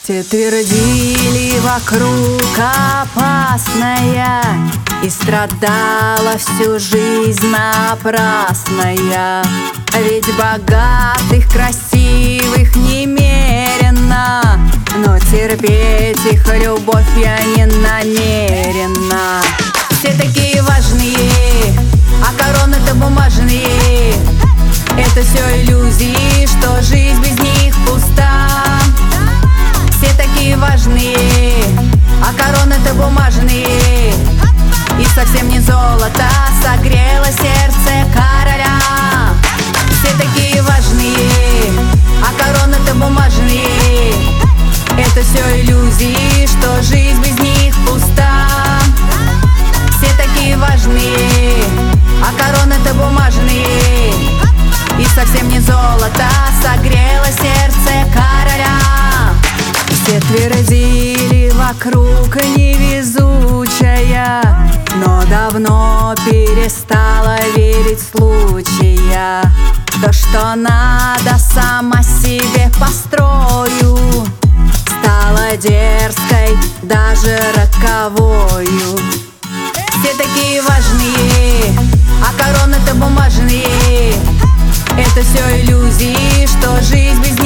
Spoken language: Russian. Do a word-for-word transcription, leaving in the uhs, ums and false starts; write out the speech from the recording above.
Все твердили вокруг опасная, и страдала всю жизнь напрасная. Ведь богатых, красивых немерено, но терпеть их любовь я не намерена. Все такие важные, а короны-то бумажные. Это все иллюзии, что жизнь без них пуста. Все такие важные, а короны-то бумажные. И совсем не золото согрело сердце короля. Все такие важные, а короны-то бумажные. Это все иллюзии, что жизнь без них пуста. Все такие важные, а короны-то бумажные. И совсем не золото согрело сердце короля. Все твердили вокруг невезучая, но давно перестала верить случая. То, что надо, сама себе построю, стала дерзкой, даже роковою. Все такие важные, а короны-то бумажные. Это все иллюзии, что жизнь без них